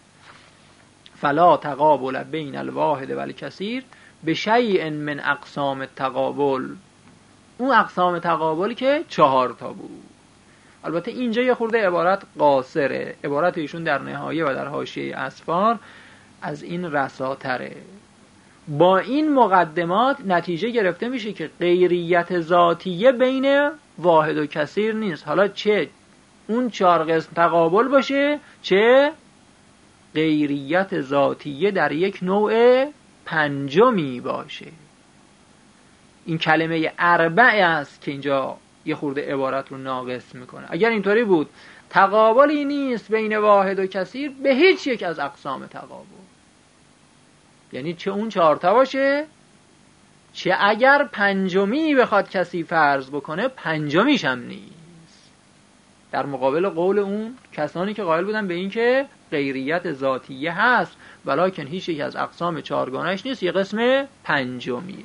S1: فلا تقابل بین الواحد و الکثیر به شیء من اقسام التقابل. اون اقسام تقابل که چهار تا بود. البته اینجا یه خورده عبارت قاصره، عبارت ایشون در نهایه و در حاشیه اسفار از این رساتره. با این مقدمات نتیجه گرفته میشه که غیریت ذاتیه بین واحد و کثیر نیست، حالا چه اون چهار قسم تقابل باشه چه غیریت ذاتیه در یک نوع پنجمی باشه. این کلمه اربع است که اینجا یه خورده عبارت رو ناقص میکنه. اگر اینطوری بود تقابلی نیست بین واحد و کثیر به هیچ یک از اقسام تقابل، یعنی چه اون چهارتا باشه چه اگر پنجمی بخواد کسی فرض بکنه پنجمیش هم نیست، در مقابل قول اون کسانی که قائل بودن به این که غیریت ذاتیه هست ولکن هیچ یک از اقسام چهارگانهش نیست، یه قسم پنجمیه.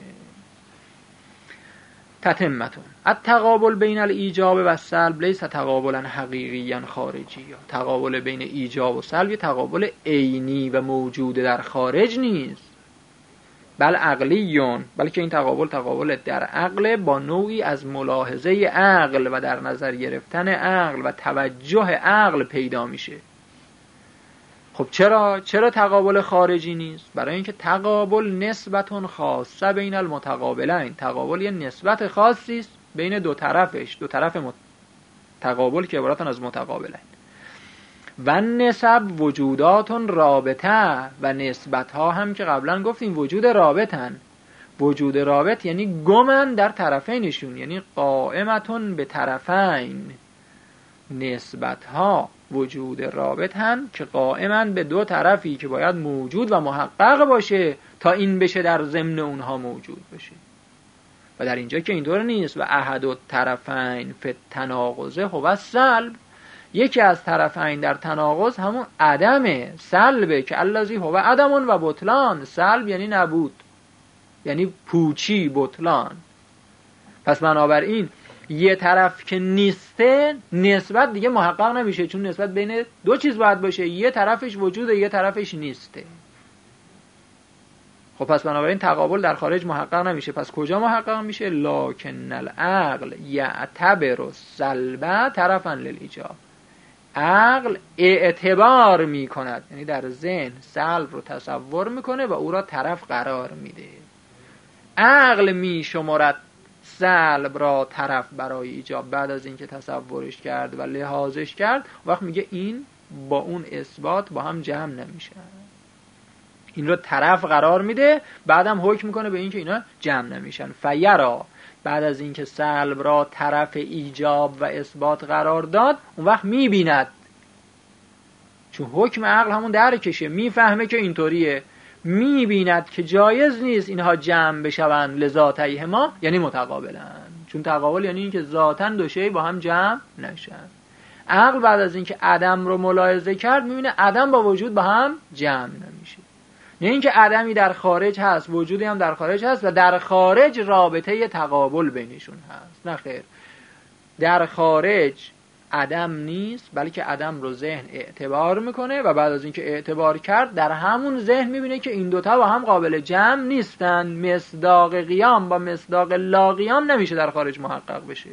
S1: تتمتون التقابل بین الایجاب و السلب لیس تقابلا حقیقیا خارجی. تقابل بین ایجاب و سلب یه تقابل عینی و موجود در خارج نیست، بل عقلیون، بلکه این تقابل تقابل در عقل با نوعی از ملاحظه عقل و در نظر گرفتن عقل و توجه عقل پیدا میشه. خب چرا چرا تقابل خارجی نیست؟ برای اینکه تقابل نسبتون خاصه بین المتقابلین، تقابل یه نسبت خاصی است بین دو طرفش، دو طرف مت... تقابل که عبارتن از متقابلین. و نسب وجوداتون رابطه، و نسبت ها هم که قبلا گفتیم وجود رابطن. وجود رابط یعنی گمن در طرفینشون، یعنی قائمتون به طرفین. نسبت ها وجود رابط هم که قائمن به دو طرفی که باید موجود و محقق باشه تا این بشه در ضمن اونها موجود بشه. و در اینجا که اینطور نیست. و احد الطرفین فی التناقض هو السلب، یکی از طرفین در تناقض همون عدمه، سلبه، که الذی هو عدم و بطلان. سلب یعنی نبود، یعنی پوچی، بطلان. پس بنابراین یه طرف که نیسته نسبت دیگه محقق نمیشه، چون نسبت بین دو چیز باید باشه، یه طرفش وجوده یه طرفش نیسته. خب پس بنابراین تقابل در خارج محقق نمیشه. پس کجا محقق میشه؟ لکن العقل یعتبر السلب طرفا للایجاب. عقل اعتبار می کند، یعنی در ذهن سلب رو تصور میکنه و او را طرف قرار میده. عقل می شمارد سلب را طرف برای ایجاب بعد از اینکه تصورش کرد و لحاظش کرد، وقت میگه این با اون اثبات با هم جمع نمیشن، این رو طرف قرار میده، بعدم حکم میکنه به این که اینا جمع نمیشن. فیرا، بعد از اینکه سلب را طرف ایجاب و اثبات قرار داد، اون وقت میبیند، چون حکم عقل همون درکشه، میفهمه که اینطوریه، میبیند که جایز نیست اینها جمع بشوند لذاتیهما، یعنی متقابلن، چون تقابل یعنی اینکه ذاتاً دو شی با هم جمع نشن. عقل بعد از اینکه عدم رو ملاحظه کرد میبینه عدم با وجود با هم جمع نمیشه، نه اینکه عدمی در خارج هست وجودی هم در خارج هست و در خارج رابطه تقابل بینشون هست، نه خیر، در خارج عدم نیست، بلکه عدم رو ذهن اعتبار میکنه و بعد از اینکه اعتبار کرد در همون ذهن میبینه که این دوتا با هم قابل جمع نیستن. مصداق قیام با مصداق لا قیام نمیشه در خارج محقق بشه.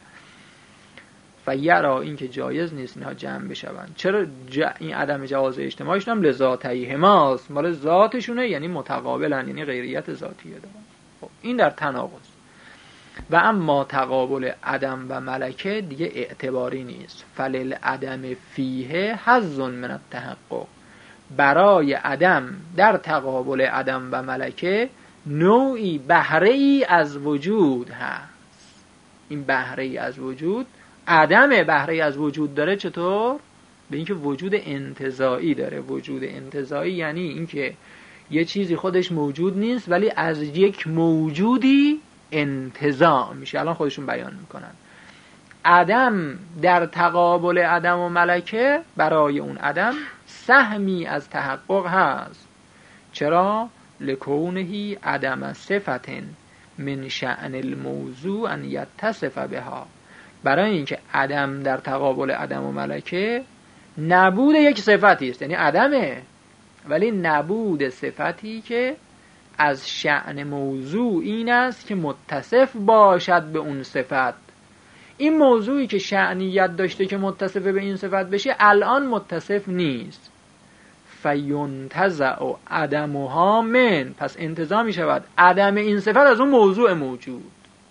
S1: فیرا، این که جایز نیست اینها جمع بشوند. چرا ج... این عدم جواز اجتماعشون هم لذاتیهماست، مال ذاتشونه، یعنی متقابلن، یعنی غیریت ذاتیه دارن. خب این در تناقض. و اما تقابل عدم و ملکه دیگه اعتباری نیست. فلل عدم فیه حظ من التحقق، برای عدم در تقابل عدم و ملکه نوعی بهره ای از وجود هست. این بهره ای از وجود، عدم بهره ای از وجود داره. چطور؟ به اینکه وجود انتزاعی داره. وجود انتزاعی یعنی اینکه یه چیزی خودش موجود نیست ولی از یک موجودی انتزاع میشه. الان خودشون بیان میکنن. عدم در تقابل عدم و ملکه برای اون عدم سهمی از تحقق هست. چرا؟ لکونهی عدم صفت من شأن الموضوع ان یتصف بها، برای اینکه عدم در تقابل عدم و ملکه نبود یک صفتی است، یعنی عدمه ولی نبود صفتی که از شأن موضوع این است که متصف باشد به اون صفت. این موضوعی که شأنیت داشته که متصف به این صفت بشه الان متصف نیست. فینتزع عدمها من، پس انتزاع می شود عدم این صفت از اون موضوع موجود.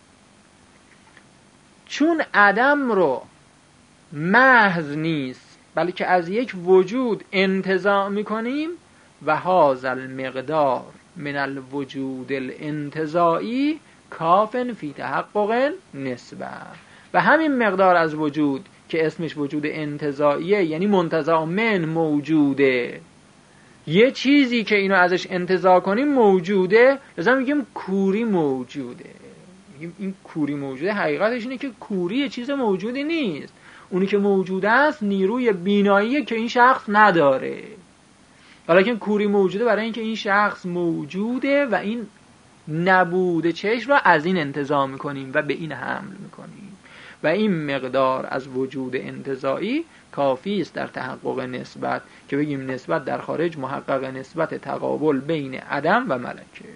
S1: چون عدم رو محض نیست بلکه از یک وجود انتزاع می کنیم، و هذا المقدار من الوجود الانتزاعی کافن فی تحقق نسبه، و همین مقدار از وجود که اسمش وجود انتزاعیه یعنی منتزع من موجوده، یه چیزی که اینو ازش انتزاع کنیم موجوده، لذا میگیم کوری موجوده. میگیم این کوری موجوده، حقیقتش اینه که کوری یه چیز موجودی نیست، اونی که موجوده است نیروی بیناییه که این شخص نداره، ولیکن کوری موجوده برای اینکه این شخص موجوده و این نبوده چشم را از این انتزاع میکنیم و به این حمل میکنیم، و این مقدار از وجود انتزاعی کافی است در تحقق نسبت که بگیم نسبت در خارج محقق نسبت تقابل بین عدم و ملکه.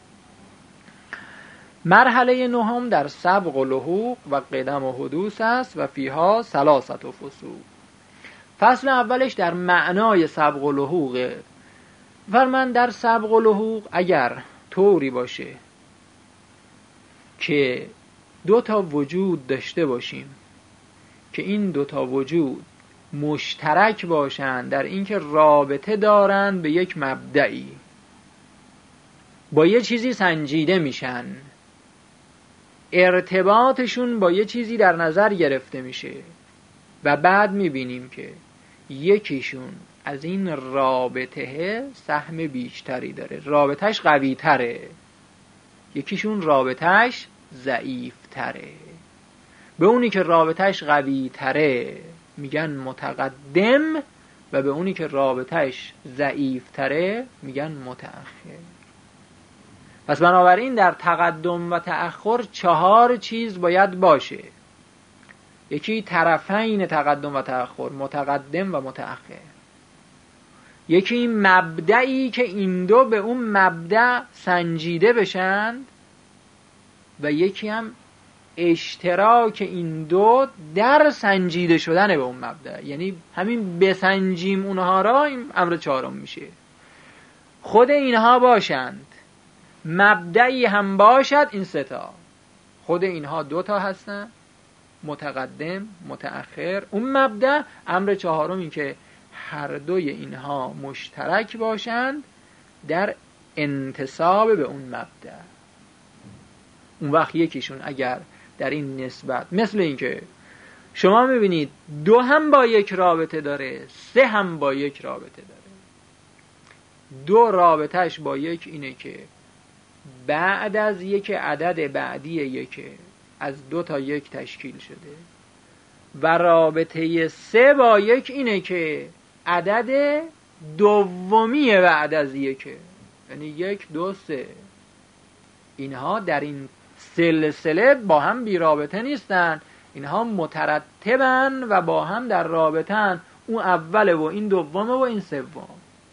S1: مرحله نهم در سبق و لحوق و قدم و حدوث است و فیها ثلاثت و فصول. فصل اولش در معنای سبق و لحوقه. فرمان در سبق و لحوق اگر طوری باشه که دو تا وجود داشته باشیم که این دو تا وجود مشترک باشند در اینکه رابطه دارند به یک مبدئی، با یه چیزی سنجیده میشن، ارتباطشون با یه چیزی در نظر گرفته میشه و بعد میبینیم که یکیشون از این رابطه سهم بیشتری داره، رابطهش قوی تره، یکیشون رابطهش ضعیف تره. به اونی که رابطهش قوی تره میگن متقدم و به اونی که رابطهش ضعیف تره میگن متأخر. پس بنابراین در تقدم و تأخر چهار چیز باید باشه. یکی طرفین تقدم و تأخر، متقدم و متأخر. یکی مبدئی که این دو به اون مبدأ سنجیده بشند، و یکی هم اشتراک این دو در سنجیده شدن به اون مبدأ، یعنی همین بسنجیم اونها را، این امر چهارم میشه. خود اینها باشند، مبدعی هم باشد، این سه تا. خود اینها دو تا هستن، متقدم متأخر، اون مبدأ. امر چهارم این که هر دوی اینها مشترک باشند در انتساب به اون مبدأ. اون وقت یکیشون اگر در این نسبت، مثل این که شما میبینید دو هم با یک رابطه داره، سه هم با یک رابطه داره. دو رابطهش با یک اینه که بعد از یک عدد بعدی یک از دو تا یک تشکیل شده، و رابطه سه با یک اینه که عدد دومی بعد از یکه، یعنی یک دو سه. اینها در این سلسله با هم بی رابطه نیستن، اینها مترتبن و با هم در رابطن. اون اوله و این دومه و این سوم.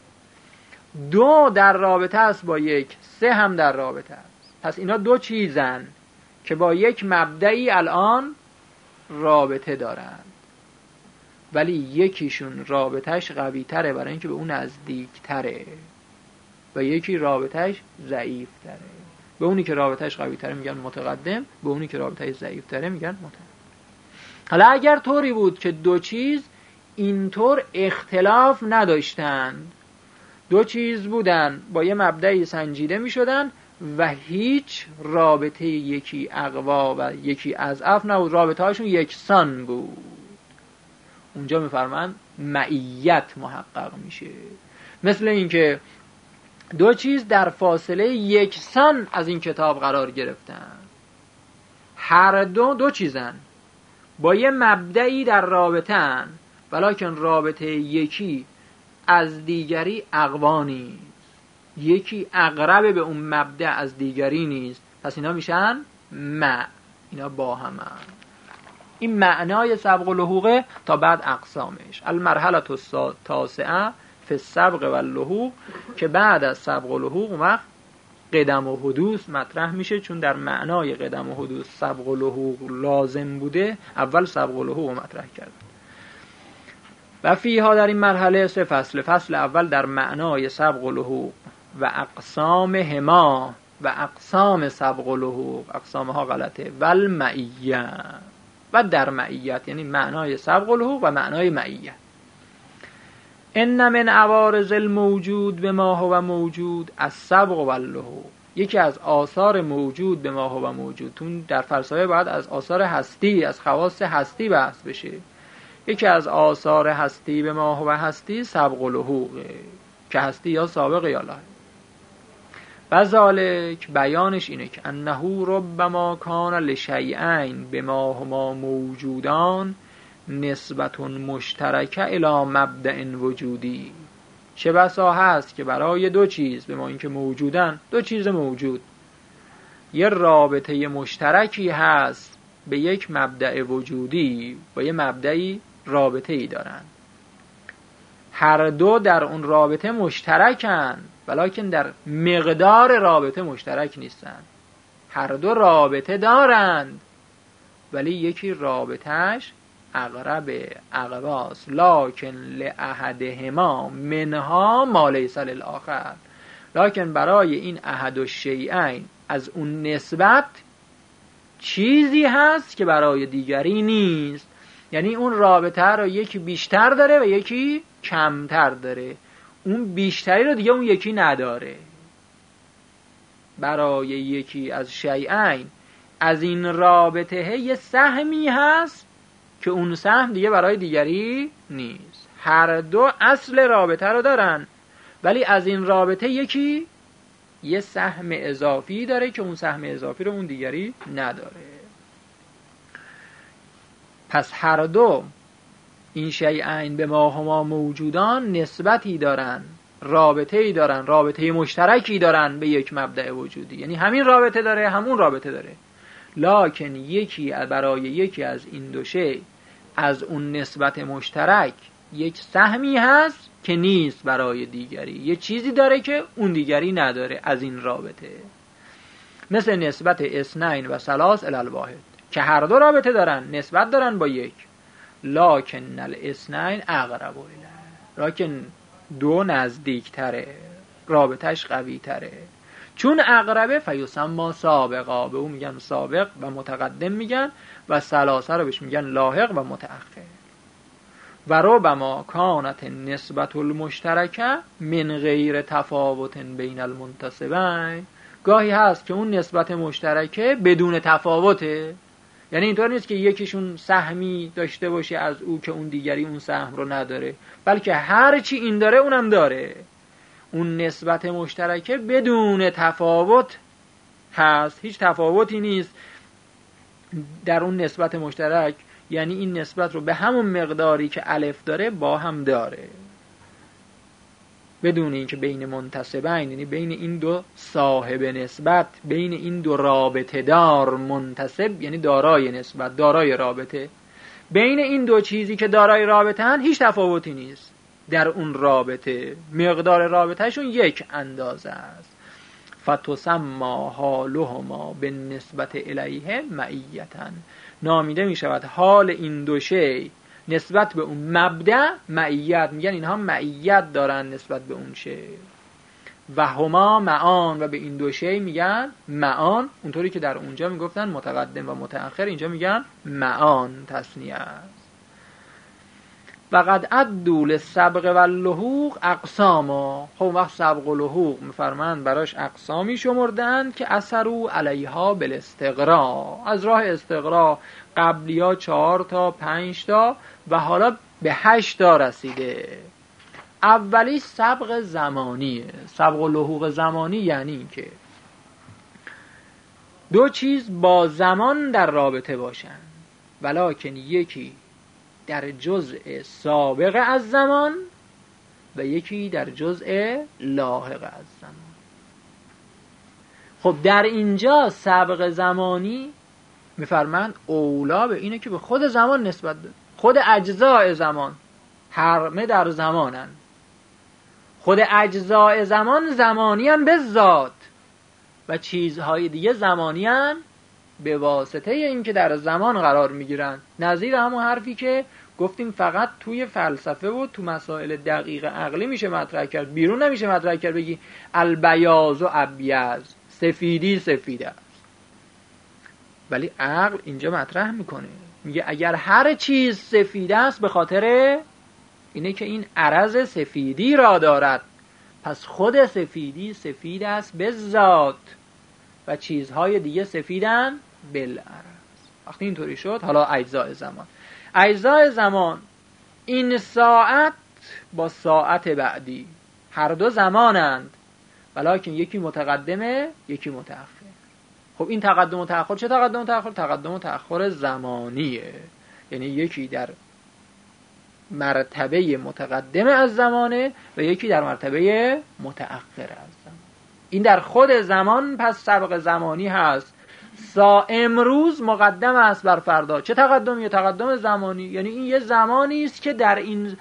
S1: دو در رابطه است با یک، سه هم در رابطه است. پس اینا دو چیزن که با یک مبدعی الان رابطه دارند، ولی یکیشون رابطهش قوی تره برای اینکه به اون نزدیک تره، و یکی رابطهش ضعیف تره. به اونی که رابطهش قوی تره میگن متقدم، به اونی که رابطهش ضعیف تره میگن متأخر. حالا اگر طوری بود که دو چیز اینطور اختلاف نداشتند، دو چیز بودن با یه مبدعی سنجیده میشدن و هیچ رابطه یکی اقوا و یکی اضعف نبود، رابطه هاشون یکسان بود، اونجا میفرمان معیت محقق میشه. مثل اینکه دو چیز در فاصله یکسان از این کتاب قرار گرفتن، هر دو دو چیزن با یه مبدعی در رابطه‌ان، ولکن رابطه یکی از دیگری اقوا نیست، یکی اقرب به اون مبدأ از دیگری نیست. پس اینا میشن مع، اینا با هم هم. این معنای سبق و لحوقه تا بعد اقسامش. المرحله التاسعه فی السبق و اللحوق، که بعد از سبق و لحوق وقت قدم و حدوث مطرح میشه، چون در معنای قدم و حدوث سبق و لحوق لازم بوده، اول سبق و لحوق مطرح کرد. و فیها، در این مرحله سه فصل. فصل اول در معنای سبق و لحوق و اقسام هما و اقسام سبق و لحوق، اقسام ها غلطه، و المعیه، و در معیت، یعنی معنای سبق و لحوق و معنای معیت. ان من عوارض الموجود به ما هو موجود السبق و اللحوق. یکی از آثار موجود به ما هو موجود، تون در فلسفه باید از آثار هستی، از خواص هستی بحث بشه. یکی از آثار هستی به ما هو هستی سبق و لحوقه، که هستی یا سابق یا لاحق. و ذالک، بیانش اینه که انه ربما کان لشیئین به ما هما موجودان نسبت مشترکه الی مبدأ وجودی. چه بسا هست که برای دو چیز، به ما اینکه موجودن، دو چیز موجود، یه رابطه مشترکی هست به یک مبدأ وجودی، با یه مبدأی رابطه ای دارن. هر دو در اون رابطه مشترکن، ولکن در مقدار رابطه مشترک نیستن. هر دو رابطه دارند، ولی یکی رابطهش اقرب اقواس، لکن لأحدهما منها ما لیس للآخر. لکن برای این احد الشیئین از اون نسبت چیزی هست که برای دیگری نیست. یعنی اون رابطه رو یکی بیشتر داره و یکی کمتر داره، اون بیشتری رو دیگه اون یکی نداره. برای یکی از شیئین از این رابطه یه سهمی هست که اون سهم دیگه برای دیگری نیست. هر دو اصل رابطه رو دارن، ولی از این رابطه یکی یه سهم اضافی داره که اون سهم اضافی رو اون دیگری نداره. پس هر دو این شیئین به ما هما موجودان نسبتی دارن، رابطه ای دارن، رابطه مشترکی دارن به یک مبدأ وجودی، یعنی همین رابطه داره، همون رابطه داره، لکن یکی برای یکی از این دو شیء از اون نسبت مشترک یک سهمی هست که نیست برای دیگری، یه چیزی داره که اون دیگری نداره از این رابطه. مثل نسبت اثنین و ثلاث الی الواحد. که هر دو رابطه دارن، نسبت دارن با یک. لکن الاثنین اقرب الیه، لکن دو نزدیکتره، رابطش قوی تره. چون اقربه فیسمى سابقا، به اون میگن سابق و متقدم میگن، و ثلاثه رو بهش میگن لاحق و متأخر. و ربما کانت نسبت المشترکه من غیر تفاوت بین المنتسبین، گاهی هست که اون نسبت مشترکه بدون تفاوته، یعنی اینطور نیست که یکیشون سهمی داشته باشه از او که اون دیگری اون سهم رو نداره، بلکه هر چی این داره اونم داره. اون نسبت مشترکه بدون تفاوت هست، هیچ تفاوتی نیست در اون نسبت مشترک، یعنی این نسبت رو به همون مقداری که الف داره با هم داره، بدون اینکه بین منتسبین، یعنی بین این دو صاحب نسبت، بین این دو رابطه دار، منتسب یعنی دارای نسبت، دارای رابطه، بین این دو چیزی که دارای رابطه هن هیچ تفاوتی نیست در اون رابطه، مقدار رابطهشون یک اندازه است. فتسمى حالهما بالنسبت الیه معیتا، نامیده می شود حال این دو شی نسبت به اون مبدأ معیت، میگن اینها معیت دارن نسبت به اون شی. و هما معان، و به این دو شی میگن معان، اونطوری که در اونجا میگفتن متقدم و متأخر، اینجا میگن معان تثنیه است. و قد عدوا للسبق و اللحوق اقساما، خب وقت سبق و لحوق میفرمند براش اقسامی شمردند که اثروا علیها بالاستقراء، از راه استقراء قبلیا چهار تا پنج تا و حالا به هشت تا رسیده. اولی سبق زمانیه. سبق و لحوق زمانی یعنی این که دو چیز با زمان در رابطه باشن، ولکن یکی در جزء سابق از زمان و یکی در جزء لاحق از زمان. خب در اینجا سبق زمانی میفرمند اولا به اینه که به خود زمان نسبت ده. خود اجزاء زمان همه در زمانن، خود اجزاء زمان زمانی هم به ذات و چیزهای دیگه زمانی هم به واسطه این که در زمان قرار میگیرن. نظیر همون حرفی که گفتیم فقط توی فلسفه و تو مسائل دقیق عقلی میشه مطرح کرد، بیرون نمیشه مطرح کرد بگی البیاض و ابیض، سفیدی سفید است. ولی عقل اینجا مطرح میکنه، میگه اگر هر چیز سفید است به خاطر اینه که این عرض سفیدی را دارد، پس خود سفیدی سفید است به ذات و چیزهای دیگه سفیدن بالعرض. وقتی اینطوری شد، حالا اجزاء زمان، اجزاء زمان این ساعت با ساعت بعدی هر دو زمانند، ولکن یکی متقدمه یکی متأخر. خب این تقدم و تأخر چه تقدم و تأخر؟ تقدم و تأخر زمانیه، یعنی یکی در مرتبه متقدم از زمانه و یکی در مرتبه متأخر از زمان. این در خود زمان پس سبق زمانی هست. سا امروز مقدم است بر فردا. چه تقدم؟ یا تقدم زمانی، یعنی این یه زمانی است که در این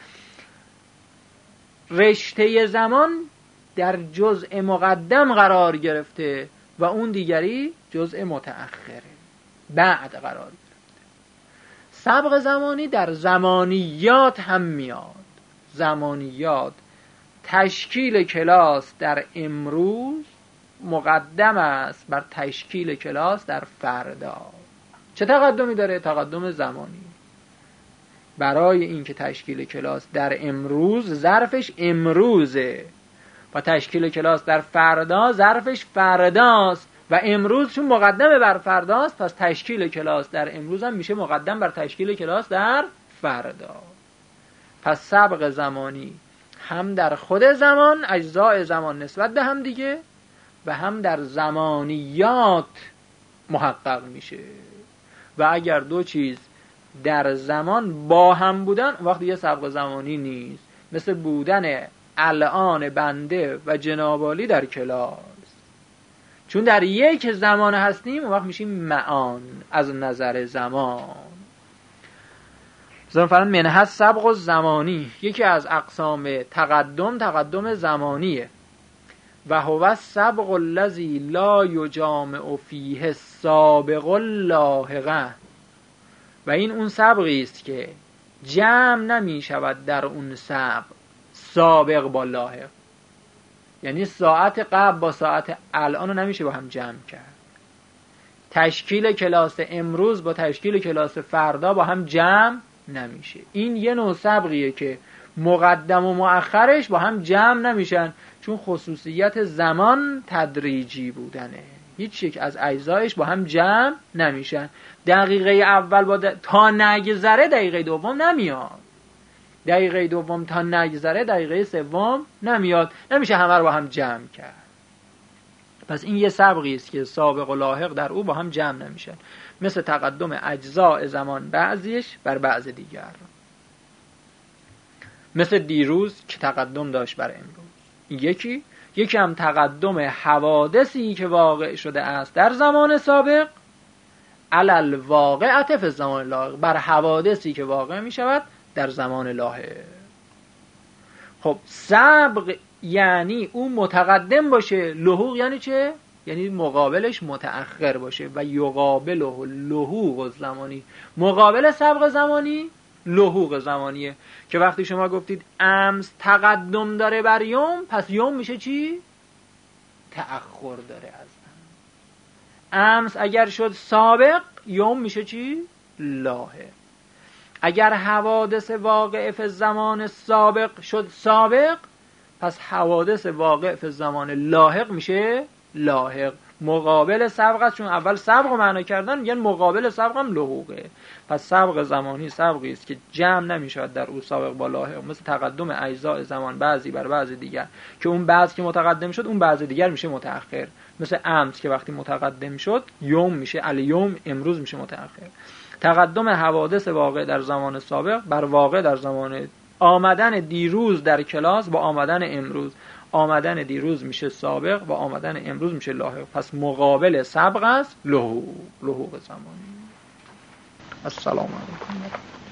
S1: رشته زمان در جزء مقدم قرار گرفته و اون دیگری جزء متأخره، بعد قرار گرفته. سبق زمانی در زمانیات هم میاد. زمانیات تشکیل کلاس در امروز مقدم است بر تشکیل کلاس در فردا. چه تقدمی داره؟ تقدم زمانی. برای اینکه تشکیل کلاس در امروز ظرفش امروزه و تشکیل کلاس در فردا ظرفش فرداست و امروز چون مقدم بر فرداست، پس تشکیل کلاس در امروز هم میشه مقدم بر تشکیل کلاس در فردا. پس سبق زمانی هم در خود زمان، اجزاء زمان نسبت به هم دیگه، و هم در زمانیات محقق میشه. و اگر دو چیز در زمان با هم بودن، وقتی یه سبق زمانی نیست، مثل بودن الان بنده و جنابالی در کلاس. چون در یک زمان هستیم، وقت میشیم معان از نظر زمان. مثلا فرض منها سبق و زمانی، یکی از اقسام تقدم تقدم زمانیه. و هو السبق الذی لا یجامع فیه السابق اللاحق، و این اون سبقی است که جمع نمی شود در اون سبق سابق با لاحق. یعنی ساعت قبل با ساعت الان رو نمیشه با هم جمع کرد. تشکیل کلاس امروز با تشکیل کلاس فردا با هم جمع نمیشه. این یه نوع سبقیه که مقدم و مؤخرش با هم جمع نمیشن، چون خصوصیت زمان تدریجی بودنه. هیچ یک از اجزایش با هم جمع نمیشن. دقیقه اول با د... تا نگذره دقیقه دوم نمیاد، دقیقه دوم تا نگذره دقیقه سوم نمیاد، نمیشه همه رو با هم جمع کرد. پس این یه سبقی است که سابق و لاحق در او با هم جمع نمیشن، مثل تقدم اجزاء زمان بعضیش بر بعض دیگر، مثل دیروز که تقدم داشت بر امروز. یکی یکی هم تقدم حوادثی که واقع شده است در زمان سابق علل واقعه فی زمان لاحق، بر حوادثی که واقع می شود در زمان لاحق. خب سبق یعنی اون متقدم باشه، لحوق یعنی چه؟ یعنی مقابلش متأخر باشه. و یقابله لحوق زمانی، مقابل سبق زمانی لحوق زمانیه. که وقتی شما گفتید امس تقدم داره بر یوم، پس یوم میشه چی؟ تأخر داره از امس. اگر شد سابق، یوم میشه چی؟ لاحق. اگر حوادث واقع فی زمان سابق شد سابق، پس حوادث واقع فی زمان لاحق میشه لاحق. مقابل سبق است، چون اول سبق رو معنا کردن میگن مقابل سبق هم لحوقه. پس سبق زمانی سبقی است که جمع نمیشود در او سابق با لاحق، مثل تقدم اجزاء زمان بعضی بر بعض دیگر، که اون بعض که متقدم شد اون بعض دیگر میشه متأخر. مثل امس که وقتی متقدم شد یوم میشه الیوم، امروز میشه متأخر. تقدم حوادث واقع در زمان سابق بر واقع در زمان، آمدن دیروز در کلاس با آمدن امروز، آمدن دیروز میشه سابق و آمدن امروز میشه لاحق. پس مقابل سبق است لحوق، لحوق زمانی. السلام علیکم.